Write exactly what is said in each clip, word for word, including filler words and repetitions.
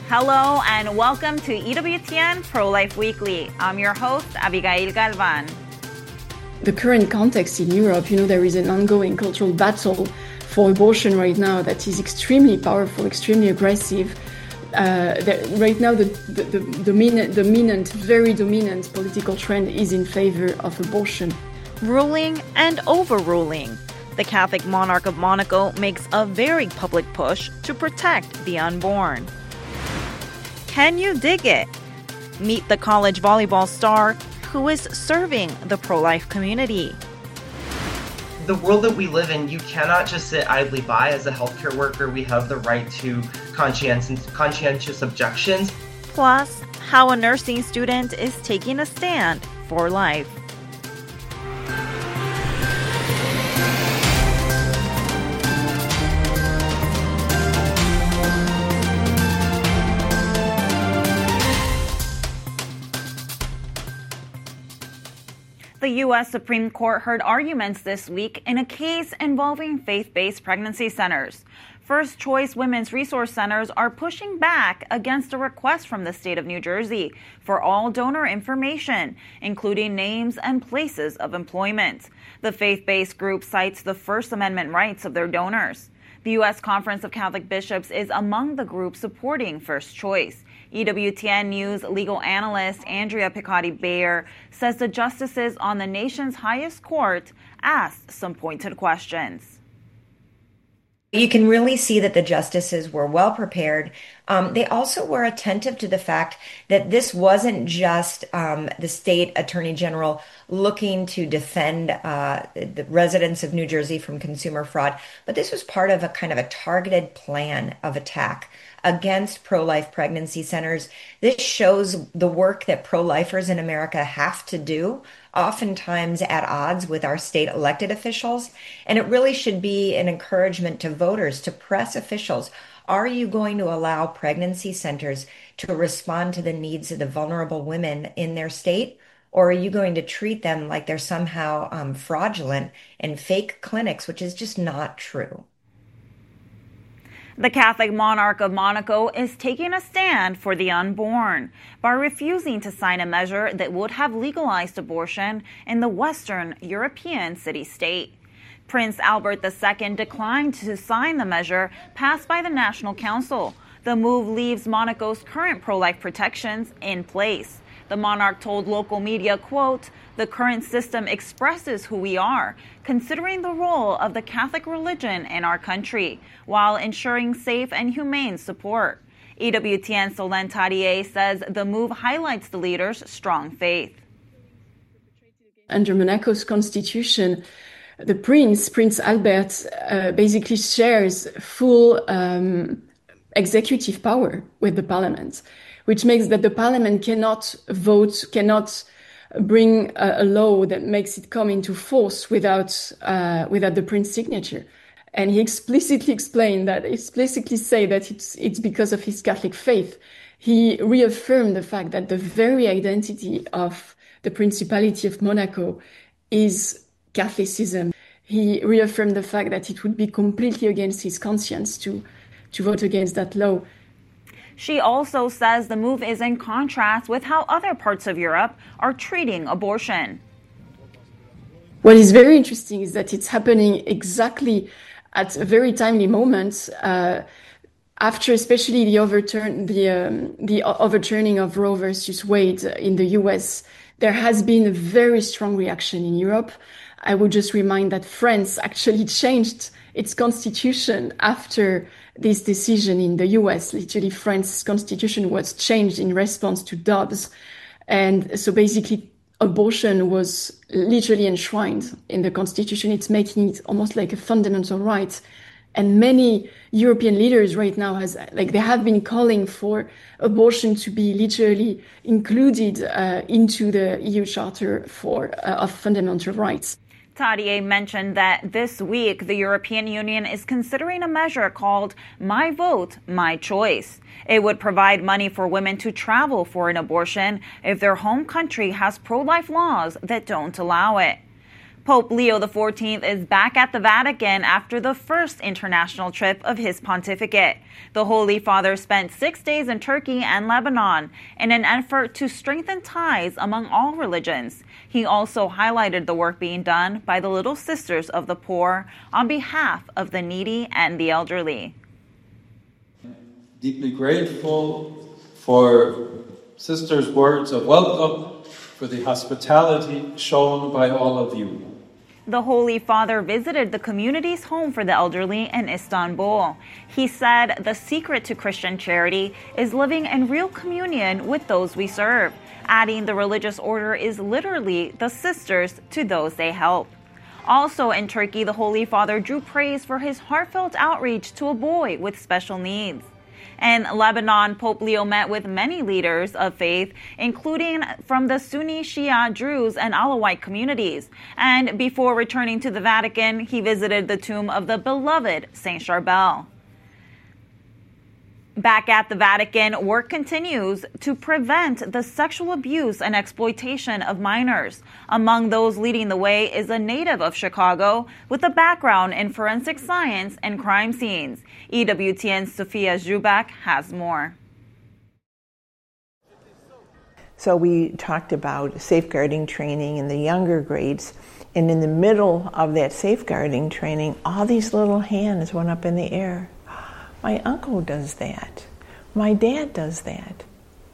Hello and welcome to E W T N Pro-Life Weekly. I'm your host, Abigail Galvan. The current context in Europe, you know, there is an ongoing cultural battle for abortion right now that is extremely powerful, extremely aggressive. Uh, the, right now, the, the, the dominant, dominant, very dominant political trend is in favor of abortion. Ruling and overruling. The Catholic monarch of Monaco makes a very public push to protect the unborn. Can you dig it? Meet the college volleyball star who is serving the pro-life community. The world that we live in, you cannot just sit idly by. As a healthcare worker, we have the right to conscientious, conscientious objections. Plus, how a nursing student is taking a stand for life. The U S Supreme Court heard arguments this week in a case involving faith-based pregnancy centers. First Choice Women's Resource Centers are pushing back against a request from the state of New Jersey for all donor information, including names and places of employment. The faith-based group cites the First Amendment rights of their donors. The U S Conference of Catholic Bishops is among the groups supporting First Choice. E W T N News legal analyst Andrea Picotti-Bayer says the justices on the nation's highest court asked some pointed questions. You can really see that the justices were well prepared. Um, they also were attentive to the fact that this wasn't just um, the state attorney general looking to defend uh, the residents of New Jersey from consumer fraud, but this was part of a kind of a targeted plan of attack against pro-life pregnancy centers. This shows the work that pro-lifers in America have to do, oftentimes at odds with our state elected officials. And it really should be an encouragement to voters, to press officials. Are you going to allow pregnancy centers to respond to the needs of the vulnerable women in their state? Or are you going to treat them like they're somehow um, fraudulent and fake clinics, which is just not true? The Catholic monarch of Monaco is taking a stand for the unborn by refusing to sign a measure that would have legalized abortion in the Western European city-state. Prince Albert the Second declined to sign the measure passed by the National Council. The move leaves Monaco's current pro-life protections in place. The monarch told local media, quote, "The current system expresses who we are, considering the role of the Catholic religion in our country, while ensuring safe and humane support." E W T N Solène Tadier says the move highlights the leader's strong faith. Under Monaco's constitution, the prince, Prince Albert, uh, basically shares full um, executive power with the parliament, which makes that the parliament cannot vote, cannot bring a, a law that makes it come into force without uh, without the prince's signature. And he explicitly explained that, explicitly say that it's it's because of his Catholic faith. He reaffirmed the fact that the very identity of the Principality of Monaco is Catholicism. He reaffirmed the fact that it would be completely against his conscience to to vote against that law. She also says the move is in contrast with how other parts of Europe are treating abortion. What is very interesting is that it's happening exactly at a very timely moment, uh, after especially the overturn, the um, the overturning of Roe versus Wade in the U S. There has been a very strong reaction in Europe. I would just remind that France actually changed its constitution after this decision in the U S. Literally, France's constitution was changed in response to Dobbs. And so basically, abortion was literally enshrined in the constitution. It's making it almost like a fundamental right. And many European leaders right now has like they have been calling for abortion to be literally included uh, into the E U Charter for uh, of Fundamental Rights. Tadier mentioned that this week the European Union is considering a measure called My Vote, My Choice. It would provide money for women to travel for an abortion if their home country has pro-life laws that don't allow it. Pope Leo the fourteenth is back at the Vatican after the first international trip of his pontificate. The Holy Father spent six days in Turkey and Lebanon in an effort to strengthen ties among all religions. He also highlighted the work being done by the Little Sisters of the Poor on behalf of the needy and the elderly. Deeply grateful for Sisters' words of welcome, for the hospitality shown by all of you. The Holy Father visited the community's home for the elderly in Istanbul. He said the secret to Christian charity is living in real communion with those we serve, adding the religious order is literally the sisters to those they help. Also in Turkey, the Holy Father drew praise for his heartfelt outreach to a boy with special needs. In Lebanon, Pope Leo met with many leaders of faith, including from the Sunni Shia Druze and Alawite communities. And before returning to the Vatican, he visited the tomb of the beloved Saint Charbel. Back at the Vatican, work continues to prevent the sexual abuse and exploitation of minors. Among those leading the way is a native of Chicago with a background in forensic science and crime scenes. E W T N's Sophia Zubak has more. So we talked about safeguarding training in the younger grades, and in the middle of that safeguarding training, all these little hands went up in the air. My uncle does that. My dad does that.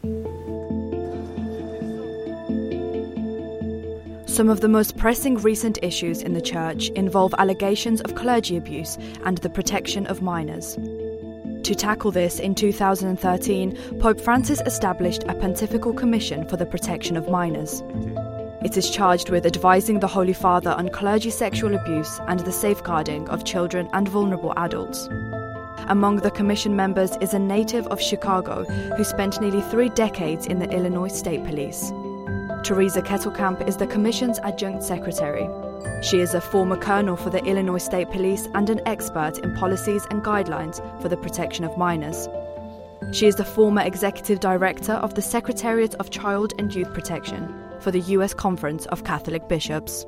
Some of the most pressing recent issues in the Church involve allegations of clergy abuse and the protection of minors. To tackle this, in two thousand thirteen, Pope Francis established a pontifical commission for the protection of minors. It is charged with advising the Holy Father on clergy sexual abuse and the safeguarding of children and vulnerable adults. Among the commission members is a native of Chicago who spent nearly three decades in the Illinois State Police. Teresa Kettlekamp is the commission's adjunct secretary. She is a former colonel for the Illinois State Police and an expert in policies and guidelines for the protection of minors. She is the former executive director of the Secretariat of Child and Youth Protection for the U S Conference of Catholic Bishops.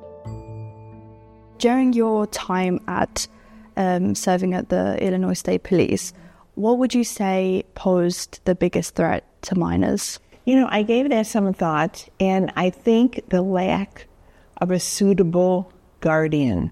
During your time at Um, serving at the Illinois State Police, what would you say posed the biggest threat to minors? You know, I gave that some thought, and I think the lack of a suitable guardian.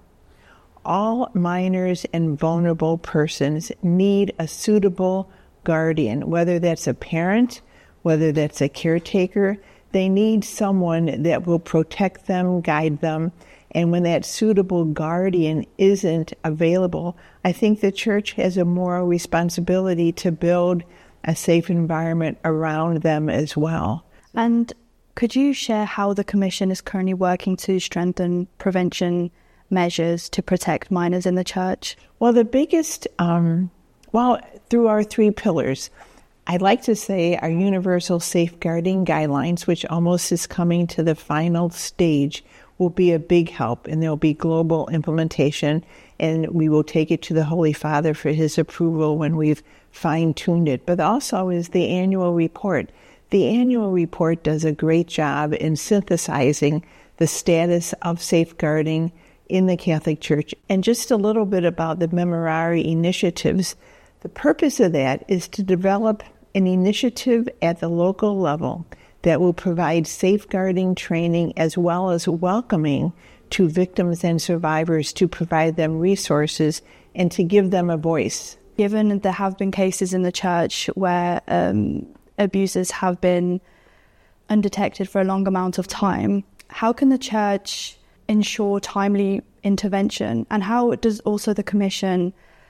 All minors and vulnerable persons need a suitable guardian, whether that's a parent, whether that's a caretaker. They need someone that will protect them, guide them. And when that suitable guardian isn't available, I think the Church has a moral responsibility to build a safe environment around them as well. And could you share how the Commission is currently working to strengthen prevention measures to protect minors in the Church? Well, the biggest, um, well, through our three pillars, I'd like to say our Universal Safeguarding Guidelines, which almost is coming to the final stage, will be a big help, and there will be global implementation, and we will take it to the Holy Father for his approval when we've fine-tuned it. But also is the annual report. The annual report does a great job in synthesizing the status of safeguarding in the Catholic Church. And just a little bit about the Memorare initiatives. The purpose of that is to develop an initiative at the local level that will provide safeguarding training as well as welcoming to victims and survivors, to provide them resources and to give them a voice. Given there have been cases in the Church where um, abuses have been undetected for a long amount of time, how can the Church ensure timely intervention? And how does also the Commission,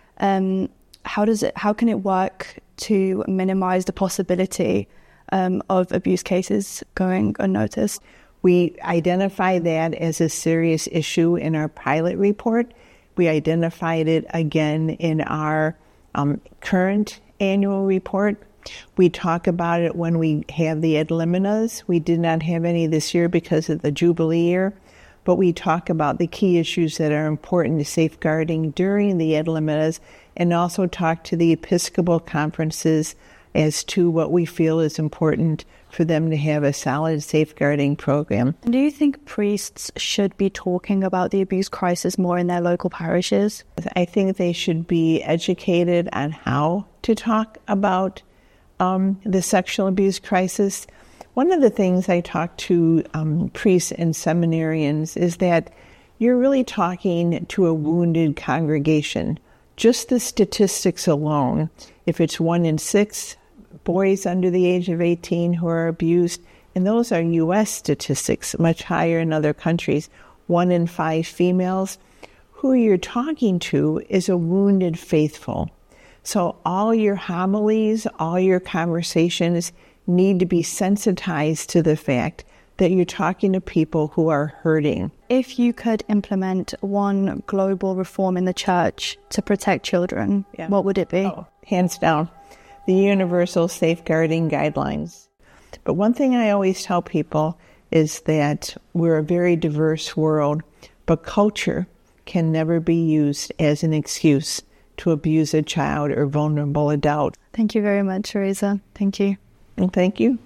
um, how does it, how can it work to minimize the possibility Um, of abuse cases going unnoticed? We identify that as a serious issue in our pilot report. We identified it again in our um, current annual report. We talk about it when we have the ad liminas. We did not have any this year because of the Jubilee year, but we talk about the key issues that are important to safeguarding during the ad liminas, and also talk to the Episcopal conferences as to what we feel is important for them to have a solid safeguarding program. Do you think priests should be talking about the abuse crisis more in their local parishes? I think they should be educated on how to talk about um, the sexual abuse crisis. One of the things I talk to um, priests and seminarians is that you're really talking to a wounded congregation. Just the statistics alone, if it's one in six boys under the age of eighteen who are abused, and those are U S statistics, much higher in other countries, one in five females, who you're talking to is a wounded faithful. So all your homilies, all your conversations need to be sensitized to the fact that you're talking to people who are hurting. If you could implement one global reform in the church to protect children, yeah. what would it be? Oh, hands down, the Universal Safeguarding Guidelines. But one thing I always tell people is that we're a very diverse world, but culture can never be used as an excuse to abuse a child or vulnerable adult. Thank you very much, Teresa. Thank you. And thank you.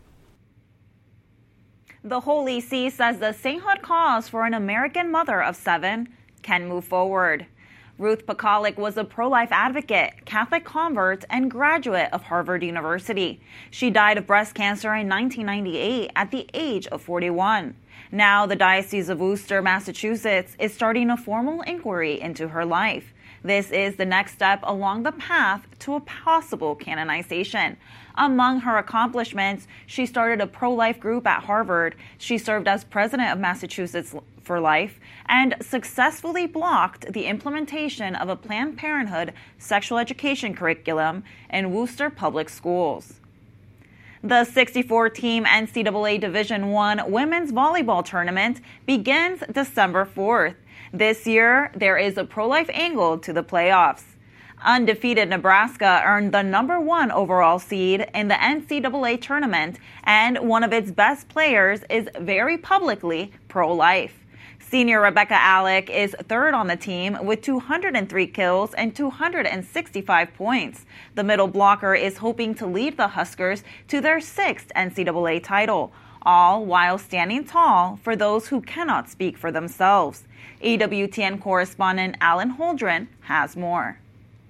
The Holy See says the sainthood cause for an American mother of seven can move forward. Ruth Pekalik was a pro-life advocate, Catholic convert, and graduate of Harvard University. She died of breast cancer in nineteen ninety-eight at the age of forty-one. Now, the Diocese of Worcester, Massachusetts, is starting a formal inquiry into her life. This is the next step along the path to a possible canonization. Among her accomplishments, she started a pro-life group at Harvard. She served as president of Massachusetts for Life and successfully blocked the implementation of a Planned Parenthood sexual education curriculum in Worcester public schools. The sixty-four team N C double A Division one women's volleyball tournament begins December fourth. This year, there is a pro-life angle to the playoffs. Undefeated Nebraska earned the number one overall seed in the N C double A tournament, and one of its best players is very publicly pro-life. Senior Rebecca Alec is third on the team with two hundred three kills and two hundred sixty-five points. The middle blocker is hoping to lead the Huskers to their sixth N C double A title, all while standing tall for those who cannot speak for themselves. E W T N correspondent Alan Holdren has more.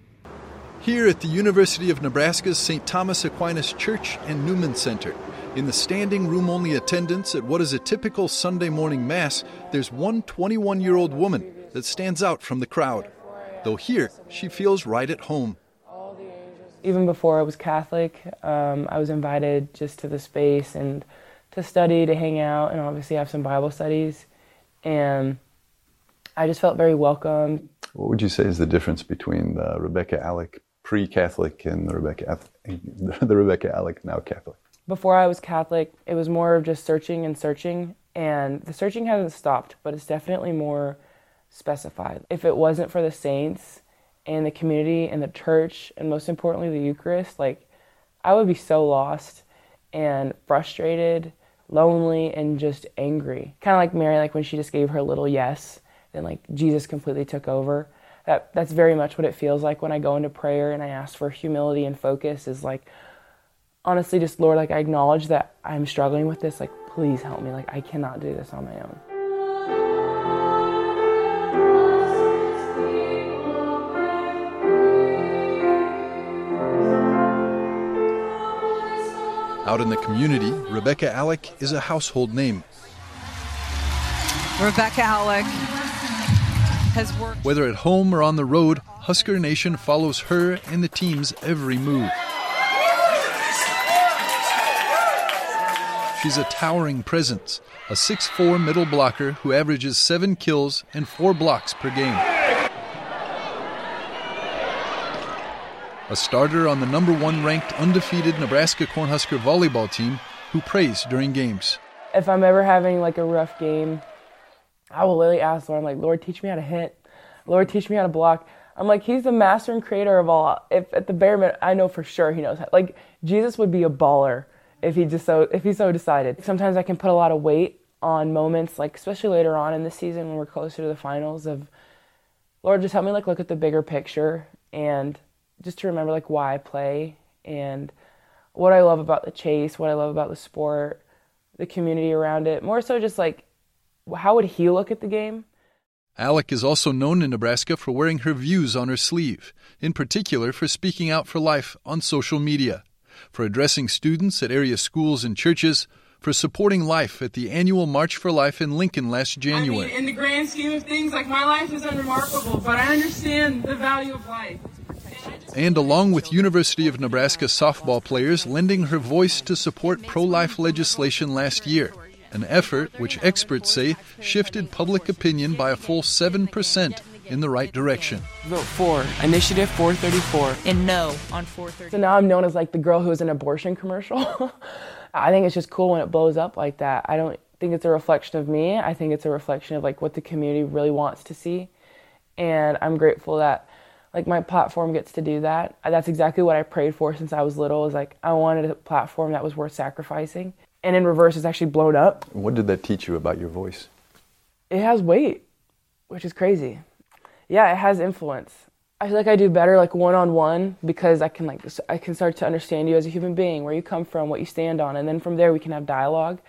Here at the University of Nebraska's Saint Thomas Aquinas Church and Newman Center, in the standing room-only attendance at what is a typical Sunday morning Mass, there's one twenty-one-year-old woman that stands out from the crowd. Though here, she feels right at home. Even before I was Catholic, um, I was invited just to the space and to study, to hang out, and obviously have some Bible studies. And I just felt very welcome. What would you say is the difference between the Rebecca Alec pre-Catholic and the Rebecca, the Rebecca Alec now Catholic? Before I was Catholic, it was more of just searching and searching, and the searching hasn't stopped, but it's definitely more specified. If it wasn't for the saints and the community and the church, and most importantly the Eucharist, like, I would be so lost and frustrated, lonely, and just angry. Kind of like Mary, like when she just gave her little yes, then like Jesus completely took over. That that's very much what it feels like when I go into prayer and I ask for humility and focus, is like, honestly, just, Lord, like, I acknowledge that I'm struggling with this. Like, please help me. Like, I cannot do this on my own. Out in the community, Rebecca Alec is a household name. Rebecca Alec has worked. Whether at home or on the road, Husker Nation follows her and the team's every move. She's a towering presence, a six foot four middle blocker who averages seven kills and four blocks per game. A starter on the number one ranked undefeated Nebraska Cornhusker volleyball team who prays during games. If I'm ever having like a rough game, I will literally ask Lord, I'm like, Lord, teach me how to hit. Lord, teach me how to block. I'm like, he's the master and creator of all. If at the bare minute, I know for sure he knows how. Like, Jesus would be a baller if he just so if he so decided. Sometimes I can put a lot of weight on moments, like especially later on in the season when we're closer to the finals, of, Lord, just help me like look at the bigger picture and just to remember like why I play and what I love about the chase, what I love about the sport, the community around it, more so just like, how would he look at the game? Alec is also known in Nebraska for wearing her views on her sleeve, in particular for speaking out for life on social media, for addressing students at area schools and churches, for supporting life at the annual March for Life in Lincoln last January. I mean, in the grand scheme of things, like, my life is unremarkable, but I understand the value of life. And along with University of Nebraska softball players lending her voice to support pro-life legislation last year, an effort which experts say shifted public opinion by a full seven percent in the right direction. Vote for Initiative four thirty-four. And no on four thirty-four. So now I'm known as like the girl who was in an abortion commercial. I think it's just cool when it blows up like that. I don't think it's a reflection of me. I think it's a reflection of like what the community really wants to see. And I'm grateful that like my platform gets to do that. That's exactly what I prayed for since I was little, is like I wanted a platform that was worth sacrificing. And in reverse, it's actually blown up. What did that teach you about your voice? It has weight, which is crazy. Yeah, it has influence. I feel like I do better like one-on-one because I can like I can start to understand you as a human being, where you come from, what you stand on, and then from there we can have dialogue.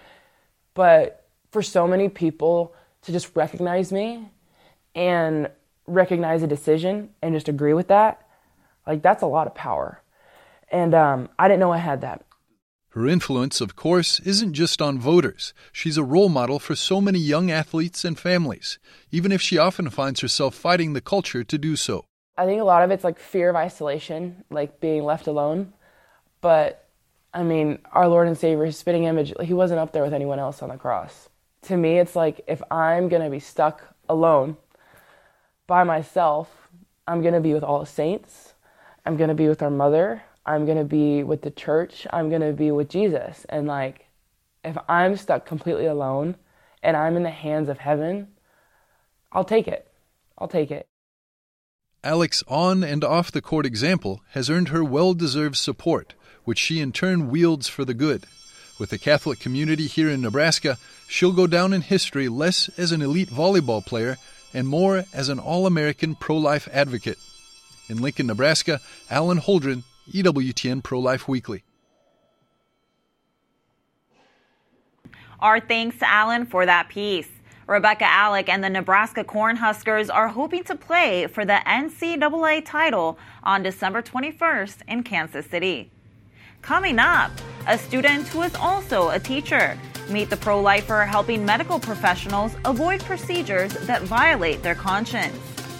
But for so many people to just recognize me and recognize a decision and just agree with that, like that's a lot of power. And um, I didn't know I had that. Her influence, of course, isn't just on voters. She's a role model for so many young athletes and families, even if she often finds herself fighting the culture to do so. I think a lot of it's like fear of isolation, like being left alone. But, I mean, our Lord and Savior, his spitting image, he wasn't up there with anyone else on the cross. To me, it's like if I'm going to be stuck alone by myself, I'm going to be with all the saints. I'm going to be with our mother. I'm going to be with the church. I'm going to be with Jesus. And, like, if I'm stuck completely alone and I'm in the hands of heaven, I'll take it. I'll take it. Alec's on- and off-the-court example has earned her well-deserved support, which she in turn wields for the good. With the Catholic community here in Nebraska, she'll go down in history less as an elite volleyball player and more as an all-American pro-life advocate. In Lincoln, Nebraska, Alan Holdren, E W T N Pro-Life Weekly. Our thanks to Alan for that piece. Rebecca Alec and the Nebraska Cornhuskers are hoping to play for the N C double A title on December twenty-first in Kansas City. Coming up, a student who is also a teacher. Meet the pro-lifer helping medical professionals avoid procedures that violate their conscience.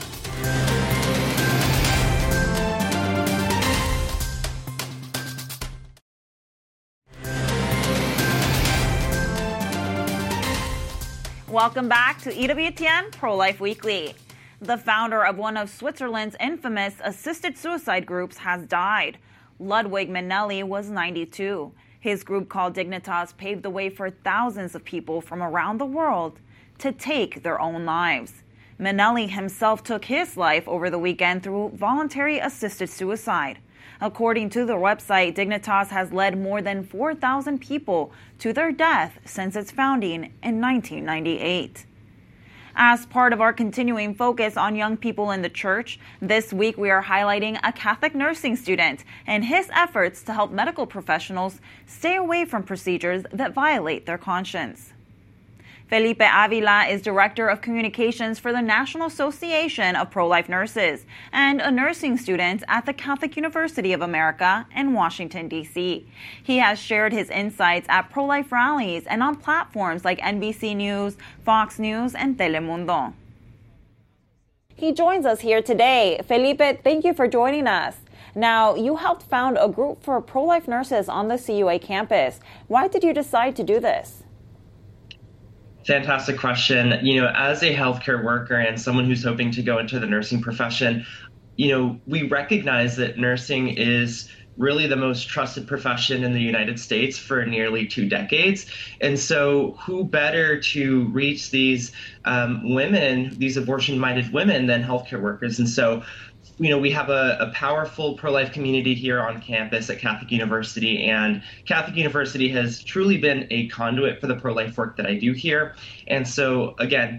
Welcome back to E W T N Pro-Life Weekly. The founder of one of Switzerland's infamous assisted suicide groups has died. Ludwig Manelli was ninety-two. His group called Dignitas paved the way for thousands of people from around the world to take their own lives. Manelli himself took his life over the weekend through voluntary assisted suicide. According to the website, Dignitas has led more than four thousand people to their death since its founding in nineteen ninety-eight. As part of our continuing focus on young people in the church, this week we are highlighting a Catholic nursing student and his efforts to help medical professionals stay away from procedures that violate their conscience. Felipe Avila is Director of Communications for the National Association of Pro-Life Nurses and a nursing student at the Catholic University of America in Washington, D C He has shared his insights at pro-life rallies and on platforms like N B C News, Fox News, and Telemundo. He joins us here today. Felipe, thank you for joining us. Now, you helped found a group for pro-life nurses on the C U A campus. Why did you decide to do this? Fantastic question. You know, as a healthcare worker and someone who's hoping to go into the nursing profession, you know, we recognize that nursing is really the most trusted profession in the United States for nearly two decades. And so who better to reach these um, women, these abortion-minded women, than healthcare workers? And so, you know, we have a, a powerful pro-life community here on campus at Catholic University, and Catholic University has truly been a conduit for the pro-life work that I do here. And so, again,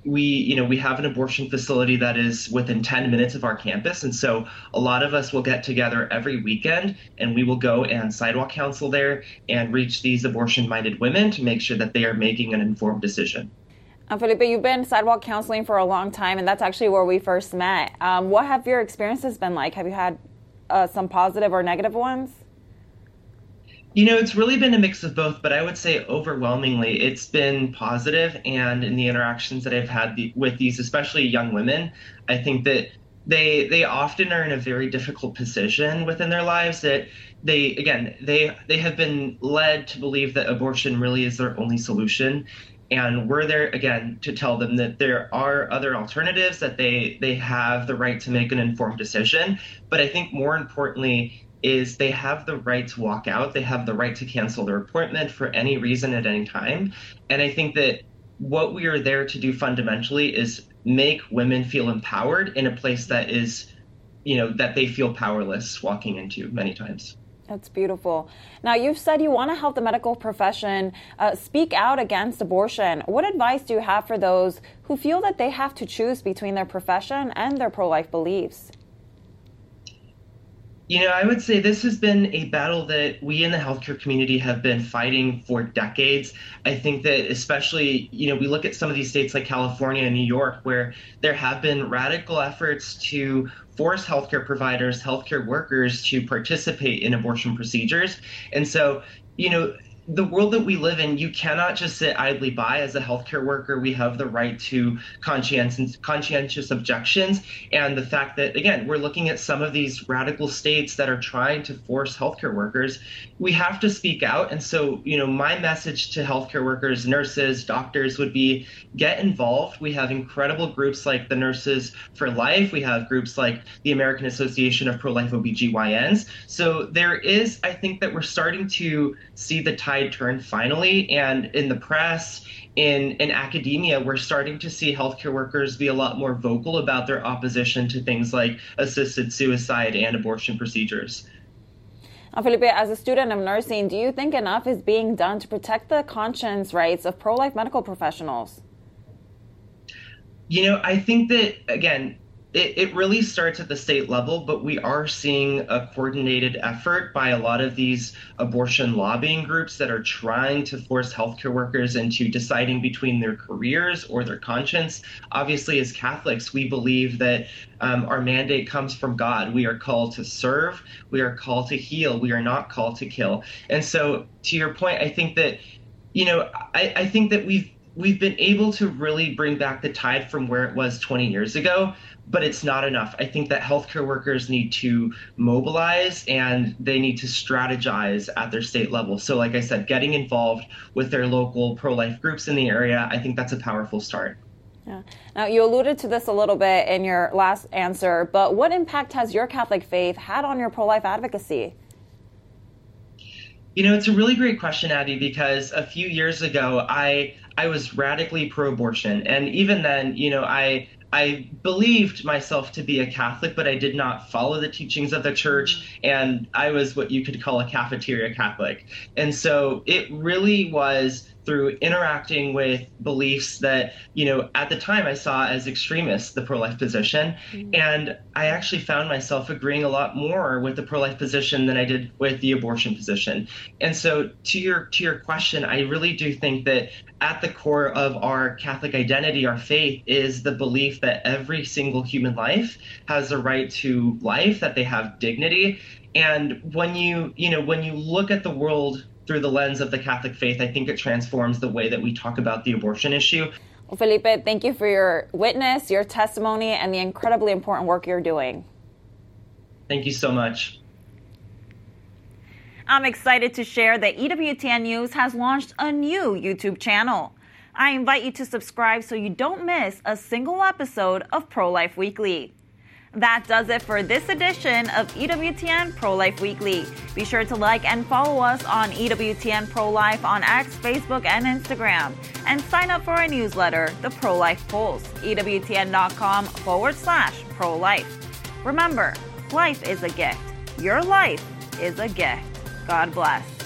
we, you know, we have an abortion facility that is within ten minutes of our campus. And so a lot of us will get together every weekend and we will go and sidewalk counsel there and reach these abortion-minded women to make sure that they are making an informed decision. Um, Felipe, you've been sidewalk counseling for a long time, and that's actually where we first met. Um, what have your experiences been like? Have you had uh, some positive or negative ones? You know, it's really been a mix of both, but I would say overwhelmingly it's been positive. And in the interactions that I've had the, with these, especially young women, I think that they they often are in a very difficult position within their lives that they, again, they they have been led to believe that abortion really is their only solution. And we're there, again, to tell them that there are other alternatives, that they they have the right to make an informed decision. But I think more importantly is they have the right to walk out. They have the right to cancel their appointment for any reason at any time. And I think that what we are there to do fundamentally is make women feel empowered in a place that is, you know, that they feel powerless walking into many times. That's beautiful. Now, you've said you want to help the medical profession uh, speak out against abortion. What advice do you have for those who feel that they have to choose between their profession and their pro-life beliefs? You know, I would say this has been a battle that we in the healthcare community have been fighting for decades. I think that especially, you know, we look at some of these states like California and New York, where there have been radical efforts to force healthcare providers, healthcare workers to participate in abortion procedures. And so, you know, the world that we live in, you cannot just sit idly by as a healthcare worker. We have the right to conscientious, conscientious objections. And the fact that, again, we're looking at some of these radical states that are trying to force healthcare workers, we have to speak out. And so, you know, my message to healthcare workers, nurses, doctors would be get involved. We have incredible groups like the Nurses for Life. We have groups like the American Association of Pro-Life O B G Y Ns. So there is, I think that we're starting to see the tide turn finally, and in the press, in, in academia, we're starting to see healthcare workers be a lot more vocal about their opposition to things like assisted suicide and abortion procedures. Now, Felipe, as a student of nursing, do you think enough is being done to protect the conscience rights of pro-life medical professionals? You know, I think that, again, It, it really starts at the state level, but we are seeing a coordinated effort by a lot of these abortion lobbying groups that are trying to force healthcare workers into deciding between their careers or their conscience. Obviously, as Catholics, we believe that um, our mandate comes from God. We are called to serve. We are called to heal. We are not called to kill. And so, to your point, I think that, you know, I, I think that we've we've been able to really bring back the tide from where it was twenty years ago. But it's not enough. I think that healthcare workers need to mobilize and they need to strategize at their state level. So like I said, getting involved with their local pro-life groups in the area, I think that's a powerful start. Yeah. Now, you alluded to this a little bit in your last answer, but what impact has your Catholic faith had on your pro-life advocacy? You know, it's a really great question, Abby, because a few years ago, I I was radically pro-abortion. And even then, you know, I I believed myself to be a Catholic, but I did not follow the teachings of the church. And I was what you could call a cafeteria Catholic. And so it really was through interacting with beliefs that, you know, at the time I saw as extremists, the pro-life position. Mm-hmm. And I actually found myself agreeing a lot more with the pro-life position than I did with the abortion position. And so to your to your question, I really do think that at the core of our Catholic identity, our faith, is the belief that every single human life has a right to life, that they have dignity. And when you, you know, when you look at the world through the lens of the Catholic faith, I think it transforms the way that we talk about the abortion issue. Well, Felipe, thank you for your witness, your testimony, and the incredibly important work you're doing. Thank you so much. I'm excited to share that E W T N News has launched a new YouTube channel. I invite you to subscribe so you don't miss a single episode of Pro-Life Weekly. That does it for this edition of E W T N Pro-Life Weekly. Be sure to like and follow us on E W T N Pro-Life on X, Facebook, and Instagram. And sign up for our newsletter, The Pro-Life Pulse, EWTN.com forward slash pro-life. Remember, life is a gift. Your life is a gift. God bless.